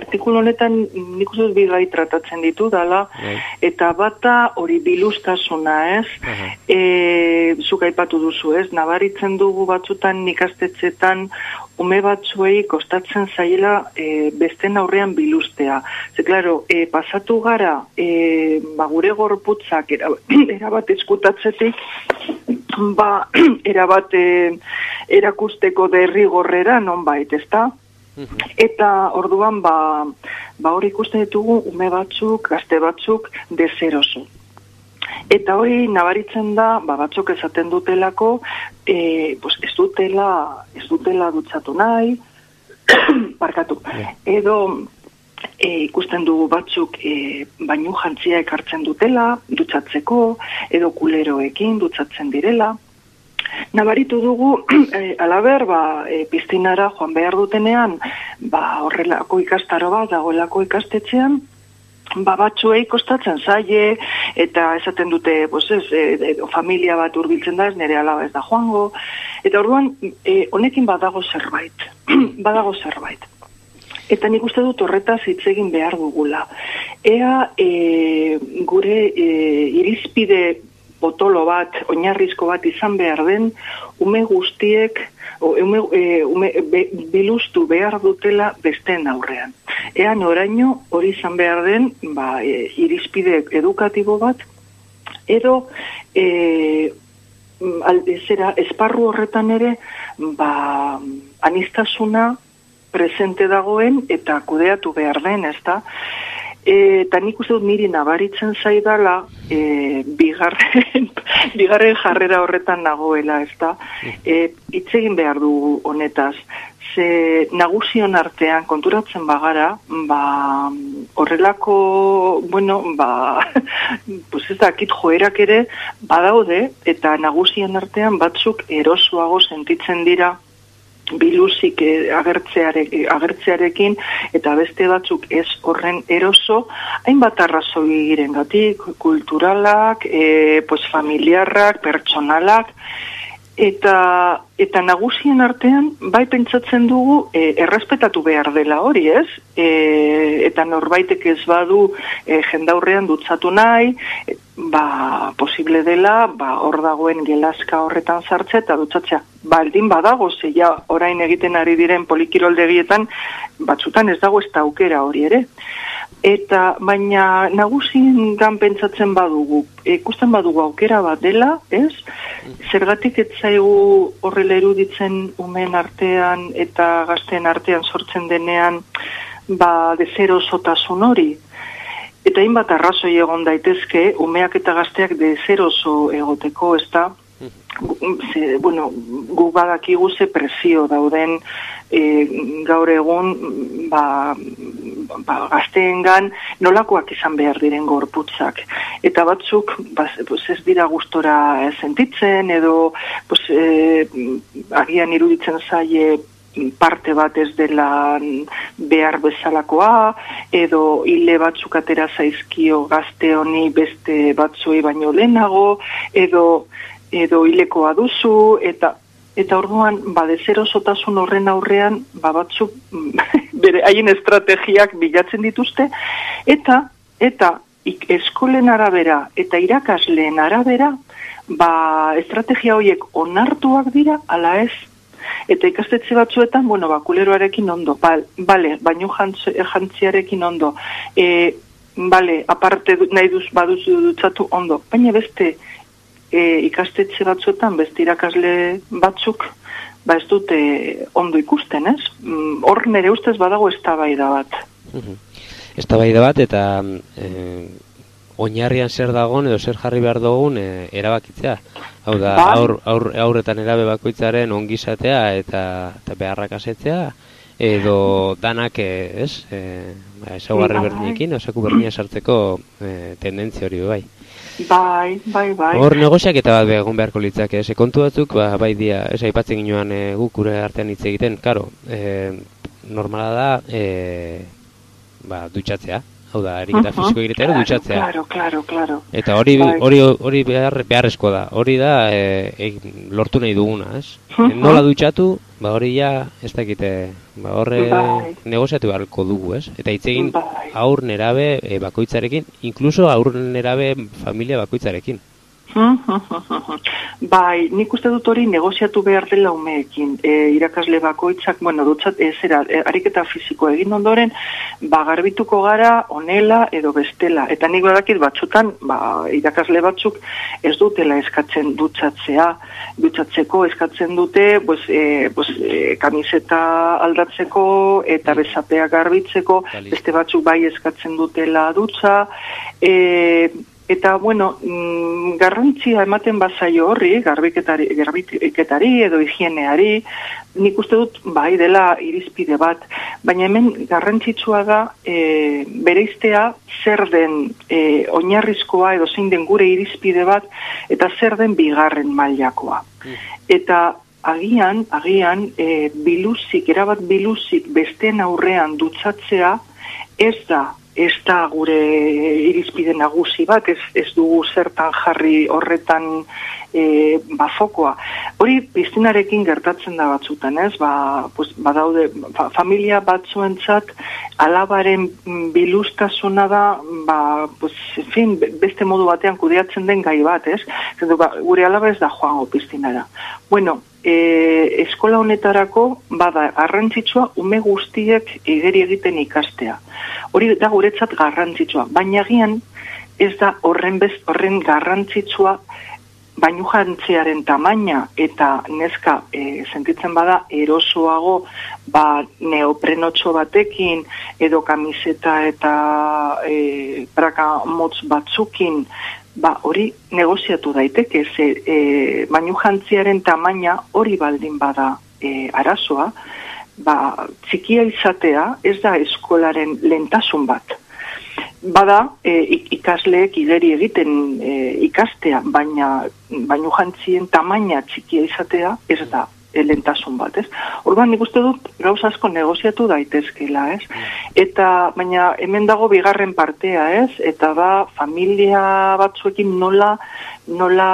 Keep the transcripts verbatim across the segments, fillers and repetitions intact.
artikulu honetan nik uste dut bi gai tratatzen ditu dala, eta bata hori bilustasuna, ez? E, zuk aipatu duzu, ez? Nabaritzen dugu batzutan ikastetxetan ume batzuei kostatzen zaiela e, besten aurrean bilustea. Ze, klaro, e, pasatu gara e, ba, gure gorputzak erabat eskutatzetik, ba, erabat e, erakusteko derrigorrera nonbait, ezta? Eta orduan ba, ba hori ikusten ditugu ume batzuk, gazte batzuk deseroso. Eta hori nabaritzen da, ba, batzuk esaten dutelako, e, pues ez dutela, ez dutela dutzatu nahi, barkatu, edo e, ikusten dugu batzuk e, bainu jantzia ekartzen dutela, dutzatzeko, edo kuleroekin dutzatzen direla. Nabaritu dugu, e, alaber, ba, e, piztinara joan behar dutenean, ba, horrelako ikastaro bat, dagoelako ikastetxean, ba, batzuei kostatzen zaie, eta esaten dute, pues ez, e, familia bat hurbiltzen da, ez nire alaba ez da joango, eta orduan, e, honekin badago zerbait, badago zerbait. Eta nik uste dut horretaz hitz egin behar dugula. Ea, e, gure e, irizpide botolo bat, oinarrizko bat izan behar den, ume guztiek, ume, ume, be, bilustu behar dutela besteen aurrean. Ean oraino hori izan behar den, ba, e, irizpide edukatibo bat, edo e, zera, esparru horretan ere, ba, anistasuna presente dagoen eta kudeatu behar den, ezta? Eta nik uste dut niri nabaritzen zaidala e, bigarren, bigarren jarrera horretan nagoela, ezta? E, hitz egin behar dugu honetaz. Ze nagusion artean konturatzen bagara, ba, horrelako, bueno, ba, pues ez dakit joerak ere badaude, eta nagusien artean batzuk erosoago sentitzen dira biluzik agertzearekin, agertzearekin eta beste batzuk ez horren eroso, hainbat arrazoi girengatik, kulturalak, e, pues familiarrak, pertsonalak, eta eta nagusien artean bai pentsatzen dugu e, errespetatu behar dela hori, ez? E, eta norbaitek ez badu e, jendaurrean dutzatu nahi, e, ba, posible dela, ba, hor dagoen gelaska horretan sartzea eta dutzatzea. Baldin badago, ze ja orain egiten ari diren polikiroldegietan, batzutan ez dago ez da aukera hori ere. Eta baina nagusien gan pentsatzen badugu, ikusten badugu aukera bat dela, ez? Zergatik ez zaigu horrela eruditzen umen artean eta gazteen artean sortzen denean, ba, deserosotasun hori. Eta hainbat arrazoi egon daitezke, umeak eta gazteak deseroso egoteko, ez da? Ze, bueno, gu badakigu ze presio dauden e, gaur egun ba, ba, gazteengan nolakoak izan behar diren gorputzak. Eta batzuk ba, pues ez dira gustora sentitzen edo pues, e, agian iruditzen zaie parte bat ez dela behar bezalakoa, edo hile batzuk atera zaizkio gazte honi beste batzuei baino lehenago, edo edo hilekoa duzu, eta eta orduan, ba, deserosotasun horren aurrean, ba, batzuk bere haien estrategiak bilatzen dituzte, eta eta ik, eskolen arabera eta irakasleen arabera, ba, estrategia horiek onartuak dira, ala ez. Eta ikastetxe batzuetan, bueno, ba, kuleroarekin ondo, ba, bale, baino jantziarekin ondo, e, bale, aparte nahi duz baduzu dutzatu ondo, baina beste E, ikastetxe batzuetan, beste irakasle batzuk, ba ez dute ondo ikusten, ez? Hor nire ustez badago eztabaida bat. Uh-huh. Eztabaida bat, eta e, oinarrian zer dagoen edo zer jarri behar dugun e, erabakitzea. Hau da, ba? aur, aur, aurretan erabe bakoitzaren ongizatea eta, eta beharrak asetzea, edo danak, e, ez? E, ba, ezaugarri ba, berdinekin, osaku berdina sartzeko e, tendentzia hori bai. Bai, bai, bai. Hor negoziak eta bat egon beharko litzake, ze kontu batzuk, ba, bai dia, ez aipatzen ginoan e, guk gure artean hitz egiten, karo, e, normala da, e, ba, dutxatzea, hau da, ariketa fisiko egitea ere dutxatzea. Claro, claro, claro. Eta hori hori hori behar beharrezkoa da. Hori da e, e, lortu nahi duguna, ez? Uh-huh. Nola dutxatu, ba hori ja ez dakite, ba horre bai. Negoziatu beharko dugu, ez? Eta hitz egin bai. Aur nerabe e, bakoitzarekin, inkluso aur nerabe familia bakoitzarekin. Bai, nik uste dut hori negoziatu behar dela umeekin. E, irakasle bakoitzak, bueno, dutzat, ez era, e, ariketa fisiko egin ondoren, ba, garbituko gara, onela edo bestela. Eta nik badakit batzutan, ba, irakasle batzuk ez dutela eskatzen dutxatzea, dutxatzeko eskatzen dute, pues, e, pues, e, kamiseta aldatzeko eta bezapea garbitzeko, beste batzuk bai eskatzen dutela dutxa, e, eta, bueno, mm, garrantzia ematen bazaio horri, garbiketari, garbiketari edo higieneari, nik uste dut bai dela irizpide bat, baina hemen garrantzitsua da e, bereiztea zer den e, oinarrizkoa edo zein den gure irizpide bat, eta zer den bigarren mailakoa. Eta agian, agian, e, biluzik, erabat biluzik besteen aurrean dutxatzea ez da, ez da gure irizpide nagusi bat, ez, ez dugu zertan jarri horretan e, bafokoa. Hori piztinarekin gertatzen da batzutan, ez? Ba, pues, badaude, fa, familia batzuentzat alabaren bilustasuna da, ba, pues, en fin, beste modu batean kudeatzen den gai bat, ez? Zendu, ba, gure alaba ez da joango piztinara. Bueno, e, eskola honetarako bada garrantzitsua ume guztiek igeri egiten ikastea. Hori da guretzat garrantzitsua, baina agian ez da horren bez, horren garrantzitsua bainu jantziaren tamaina eta neska e, sentitzen bada erosoago ba, neoprenotxo batekin edo kamiseta eta e, praka motz batzukin, ba, hori negoziatu daiteke, ze e, bainu jantziaren tamaina hori baldin bada e, arazoa, ba, txikia izatea ez da eskolaren lehentasun bat. Bada, e, ikasleek igeri egiten e, ikastea, baina bainu jantzien tamaina txikia izatea ez da e, lehentasun bat, ez? Orduan nik uste dut gauza asko negoziatu daitezkela, ez? Eta, baina hemen dago bigarren partea, ez? Eta da, familia batzuekin nola, nola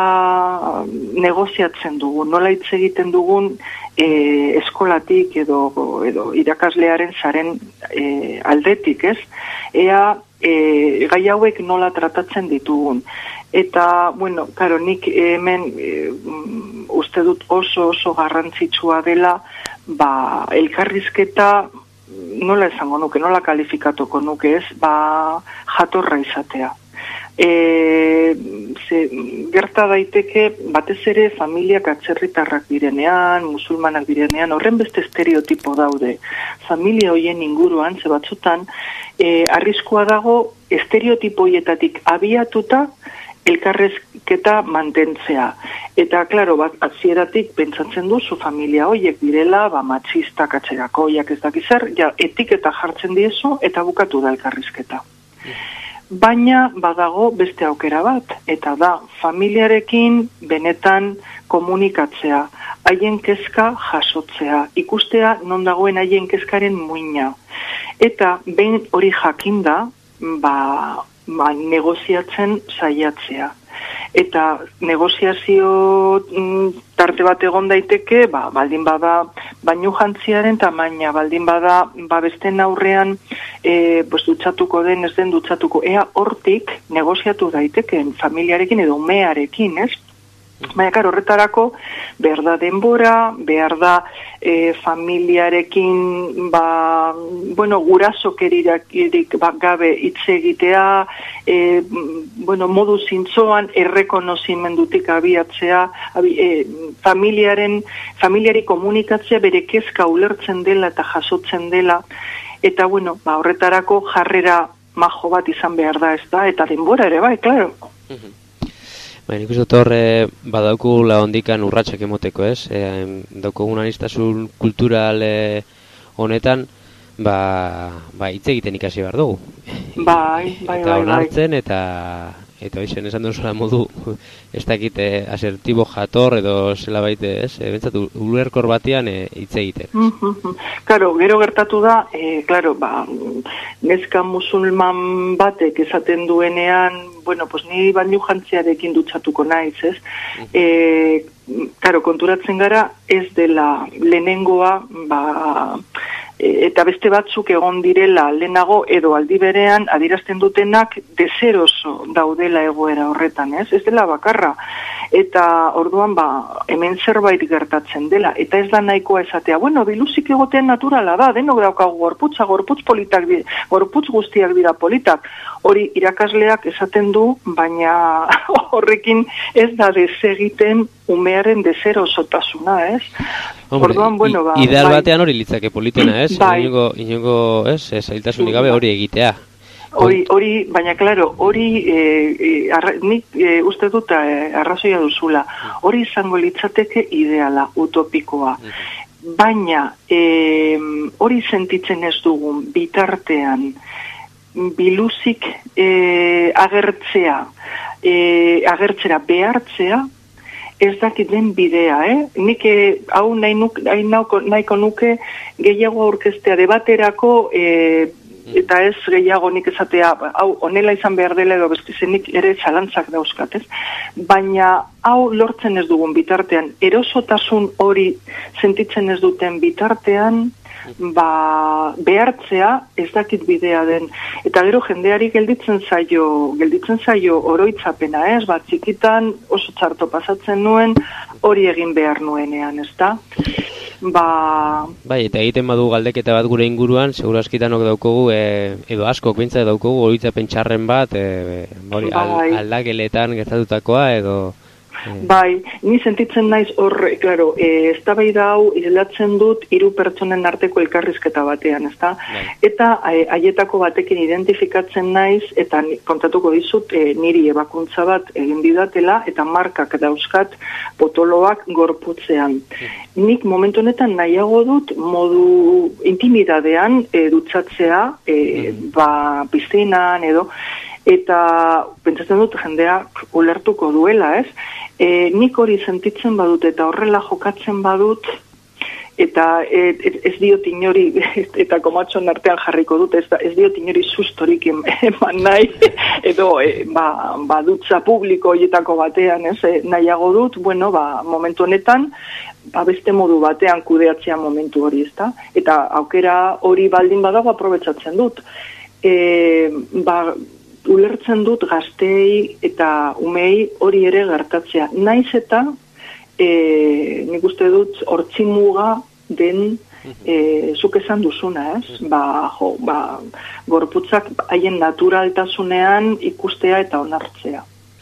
negoziatzen dugun, nola hitz egiten dugun E, eskolatik edo, edo irakaslearen zaren e, aldetik, ez? Ea e, gai hauek nola tratatzen ditugun. Eta, bueno, karo, nik hemen e, uste dut oso oso garrantzitsua dela, ba, elkarrizketa nola esango nuke, nola kalifikatuko nuke, ez? Ba, jatorra izatea. E, ze, gerta daiteke batez ere familiak atzerritarrak direnean, musulmanak direnean, horren beste estereotipo daude. Familia hoien inguruan, ze batzutan, e, arriskua dago estereotipoietatik abiatuta elkarrezketa mantentzea. Eta, klaro, bat, atzieratik pentsatzen duzu familia hoiek direla, ba, matxistak, atzerakoiak ez dakizer, ja, etiketa jartzen diezu eta bukatu da elkarrizketa. Baina badago beste aukera bat, eta da familiarekin benetan komunikatzea, haien kezka jasotzea, ikustea non dagoen haien kezkaren muina. Eta behin hori jakinda, ba, ba, negoziatzen saiatzea. Eta negoziazio tarte bat egon daiteke, ba, baldin bada bainu jantziaren tamaina, baldin bada ba, besten aurrean e, pues, dutxatuko den, ez den dutxatuko, ea hortik negoziatu daitekeen familiarekin edo umearekin, ez? Baina, karo, horretarako behar da denbora, behar da e, familiarekin, ba, bueno, gurasokeririk ba, gabe hitz egitea, e, bueno, modu zintzoan errekonozimendutik abiatzea, abi, e, familiaren, familiari komunikatzea bere kezka ulertzen dela eta jasotzen dela, eta, bueno, ba, horretarako jarrera majo bat izan behar da, ez da, eta denbora ere, bai, klaro. Baina nik uste dut horre badaukula ondikan urratsak emoteko, ez? E, daukogun aniztasun kultural e, honetan, ba, ba hitz egiten ikasi behar dugu. Bai, bai, eta bai, onartzen bai. eta eta hoixen esan duzula modu, ez dakit eh, asertibo jator edo zela baite, ez? E, bentsatu, ulerkor batean hitz e, egiten. Karo, gero gertatu da, e, klaro, ba, neska musulman batek esaten duenean, bueno, pues ni baino jantziarekin dutxatuko naiz, ez? E, karo, konturatzen gara, ez dela lehenengoa, ba, eta beste batzuk egon direla lehenago edo aldi berean adierazten dutenak deseroso daudela egoera horretan, ez? Ez dela bakarra. Eta orduan, ba, hemen zerbait gertatzen dela. Eta ez da nahikoa esatea, bueno, biluzik egotean naturala da, denok daukagu gorputza, gorputz politak, gorputz guztiak dira politak. Hori irakasleak esaten du, baina horrekin ez da desegiten umearen deserosotasuna, ez? Hombre, orduan, bueno, ba, ideal bai, batean hori litzake politena, ez? Bai. Inongo, inongo, ez, zailtasunik gabe hori egitea. Hori, hori, baina, klaro, hori e, e, arra, nik e, uste dut e, arrazoia duzula. Hori izango litzateke ideala, utopikoa. Baina, e, hori sentitzen ez dugun bitartean, biluzik e, agertzea, e, agertzera behartzea, ez dakit den bidea, eh? Nik hau nahi nuk, nahiko nuke gehiago aurkeztea debaterako, e, eta ez gehiago nik esatea, hau honela izan behar dela edo bestizenik ere zalantzak dauzkat, ez? Baina hau lortzen ez dugun bitartean, erosotasun hori sentitzen ez duten bitartean, ba, behartzea ez dakit bidea den. Eta gero jendeari gelditzen zaio, gelditzen zaio oroitzapena, ez? Ba, txikitan oso txarto pasatzen nuen, hori egin behar nuenean, ez da? Ba... Bai, eta egiten badu galdeketa bat gure inguruan, segura askitanok daukogu, e, edo askok bintza daukogu, oroitzapen txarren bat, e, hori, bai, aldageletan gertatutakoa, edo... Bai, ni sentitzen naiz horre, claro, eh, eztabaida hau islatzen dut hiru pertsonen arteko elkarrizketa batean, ezta? Bai. Eta haietako batekin identifikatzen naiz eta kontatuko dizut eh, niri ebakuntza bat egin didatela eta markak dauzkat potoloak gorputzean. Hmm. Nik momentu honetan nahiago dut modu intimidadean eh, dutxatzea, eh, hmm. ba, piszinan edo, eta pentsatzen dut jendeak ulertuko duela, ez? E, nik hori sentitzen badut eta horrela jokatzen badut, eta e, ez diot inori, eta komatxon artean jarriko dut, ez, ez diot inori sustorik eman nahi, edo e, ba, ba dutza publiko horietako batean, ez, e, nahiago dut, bueno, ba, momentu honetan, ba, beste modu batean kudeatzea momentu hori, ezta? Eta aukera hori baldin badago aprobetsatzen dut. E, ba, ulertzen dut gaztei eta umei hori ere gertatzea. Naiz eta e, nik uste dut hortzimuga den e, zuk esan duzuna, ez? Ba, jo, ba, gorputzak haien naturaltasunean ikustea eta onartzea.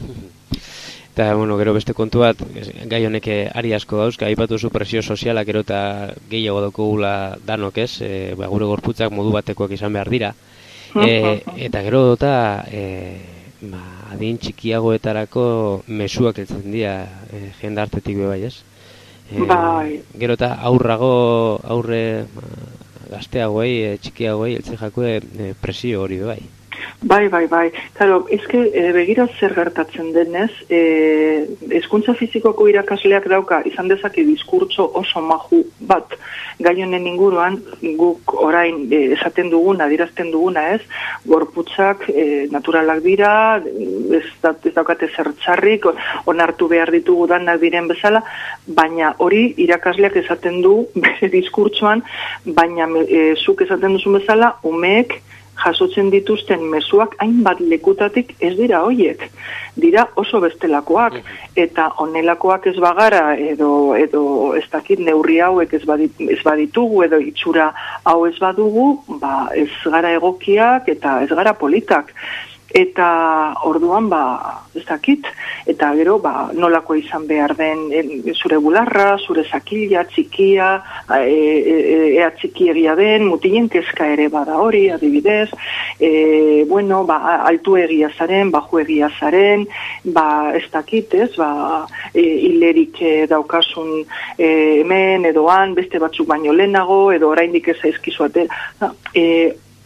Eta, bueno, gero beste kontu bat, gai honek ari asko dauzka, aipatu zu presio sozialak gero eta gehiago daukagula danok, ez? E, ba, gure gorputzak modu batekoak izan behar dira. E, eta gero dota e, ba, adin txikiagoetarako mezuak heltzen dira e, jendartetik bai, ez? E, bai. Gero eta aurrago, aurre ba, gazteagoei, e, txikiagoei heltzen jakue e, presio hori bai. Bai, bai, bai. Claro, eske e, begira zer gertatzen denez, eh hezkuntza fizikoko irakasleak dauka izan dezake diskurtso oso maju bat gai honen inguruan, guk orain e, esaten duguna, adierazten duguna, ez? Gorputzak e, naturalak dira, ez, ez daukate zertxarrik, onartu behar ditugu danak diren bezala, baina hori irakasleak esaten du bere diskurtsoan, baina e, zuk esaten duzun bezala, umeek jasotzen dituzten mezuak hainbat lekutatik ez dira hoiek, dira oso bestelakoak, eta honelakoak ez bagara, edo, edo ez dakit neurri hauek ez, badit, ez baditugu, edo itxura hau ez badugu, ba ez gara egokiak eta ez gara politak. Eta orduan, ba, ez dakit, eta gero, ba, nolako izan behar den e, zure bularra, zure zakila, txikia, e, e, ea txikiegia den, mutilen kezka ere bada hori, adibidez, e, bueno, ba, altu egia zaren, baju egia zaren, ba, ez dakit, ez, ba, e, hilerik e, daukasun e, hemen, edoan, beste batzuk baino lehenago, edo oraindik ez zaizkizuate, e,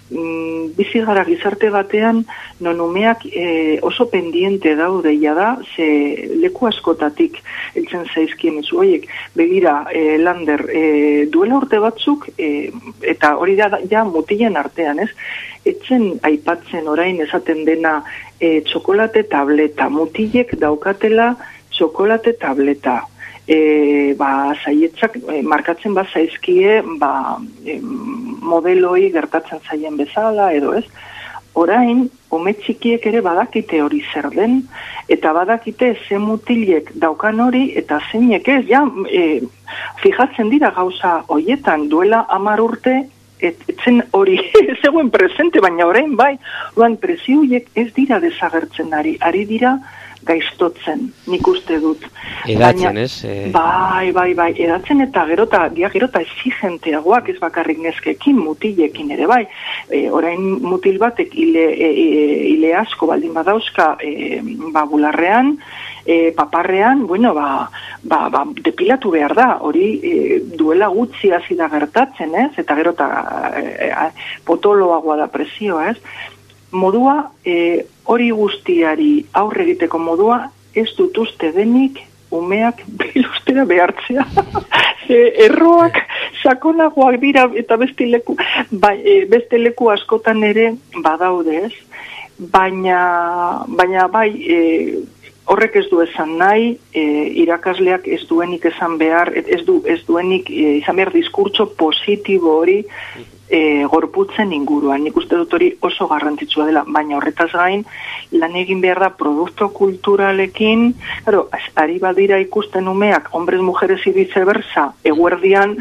mm, bizi gara gizarte batean, non umeak e, oso pendiente daudeia da, ze leku askotatik heltzen zaizkien izu horiek. Begira, e, Lander, e, duela urte batzuk, e, eta hori da ja mutilen artean, ez? Etzen aipatzen orain esaten dena e, txokolate tableta, mutilek daukatela txokolate tableta. E, ba, zaietzak e, markatzen bat zaizkie ba, e, modeloi gertatzen zaien bezala edo ez. Orain, ume txikiek ere badakite hori zer den, eta badakite ze mutilek daukan hori, eta zeinek ez, ja, e, fijatzen dira gauza hoietan, duela hamar urte, et, etzen hori zegoen presente, baina orain bai, orain presioiek ez dira desagertzen ari, ari dira gaiztotzen, nik uste dut. Edatzen, ez? E... Bai, bai, bai, edatzen eta gerota, dia gerota exigenteagoak ez bakarrik neskekin, mutilekin ere, bai. E, orain mutil batek ile, e, ile asko baldin badauzka e, ba, bularrean, e, paparrean, bueno, ba, ba, ba, depilatu behar da, hori e, duela gutxi hasi da gertatzen, ez? Eta gerota e, e, potoloagoa da presioa, ez? Modua, e, hori guztiari aurre egiteko modua, ez dut uste denik umeak bilustera behartzea. e, erroak sakonagoak dira eta beste leku, ba, e, beste leku askotan ere badaude ez, baina, baina bai e, horrek ez du esan nahi, e, irakasleak ez duenik esan behar, ez, du, ez duenik e, izan behar diskurtso positibo hori, E, gorputzen inguruan. Nik uste dut hori oso garrantzitsua dela, baina horretaz gain lan egin behar da produkto kulturalekin, claro, ari badira ikusten umeak, hombres, mujeres y viceversa, eguerdian,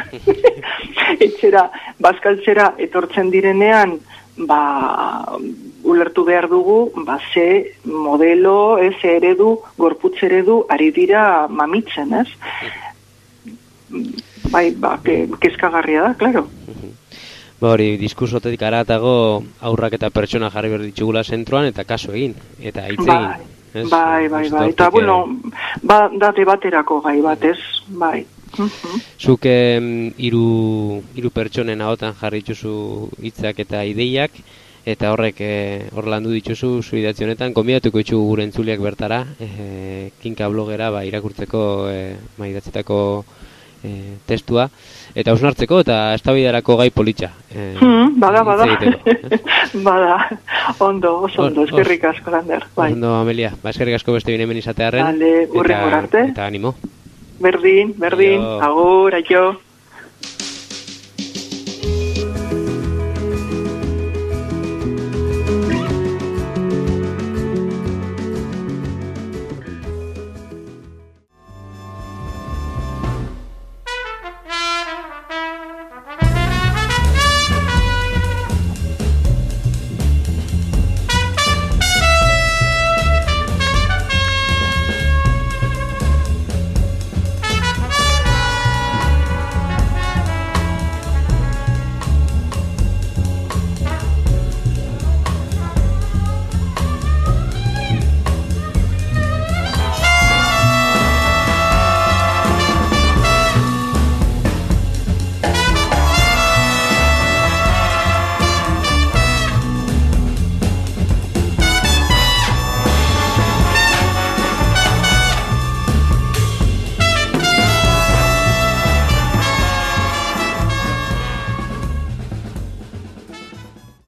etxera, bazkaltzera etortzen direnean, ba, ulertu behar dugu, ba, ze modelo, ez eredu, gorputz eredu, ari dira mamitzen, ez? Bai, ba, kezkagarria da, klaro. Ba hori, diskursotetik aratago aurrak eta pertsona jarri behar ditugula zentroan eta kaso egin, eta hitz egin. Bai, bai, bai, bai, eta bueno, ba, da debaterako gai bat, ez, bai. Zuk hiru hiru pertsonen ahotan jarri dituzu hitzak eta ideiak, eta horrek hor landu dituzu zu idatzi honetan, gonbidatuko ditugu gure entzuleak bertara, e, kinka blogera ba, irakurtzeko e, ma idatzitako e, testua, eta hausnartzeko eta eztabaidarako gai politxa. E, hmm, bada, bada. Bada, ondo, oso ondo, eskerrik asko, Lander. Bai. Ondo, Amelia, ba, eskerrik asko beste bine hemen izatearen. Vale, urrengo arte. Eta animo. Berdin, berdin, agur, aio.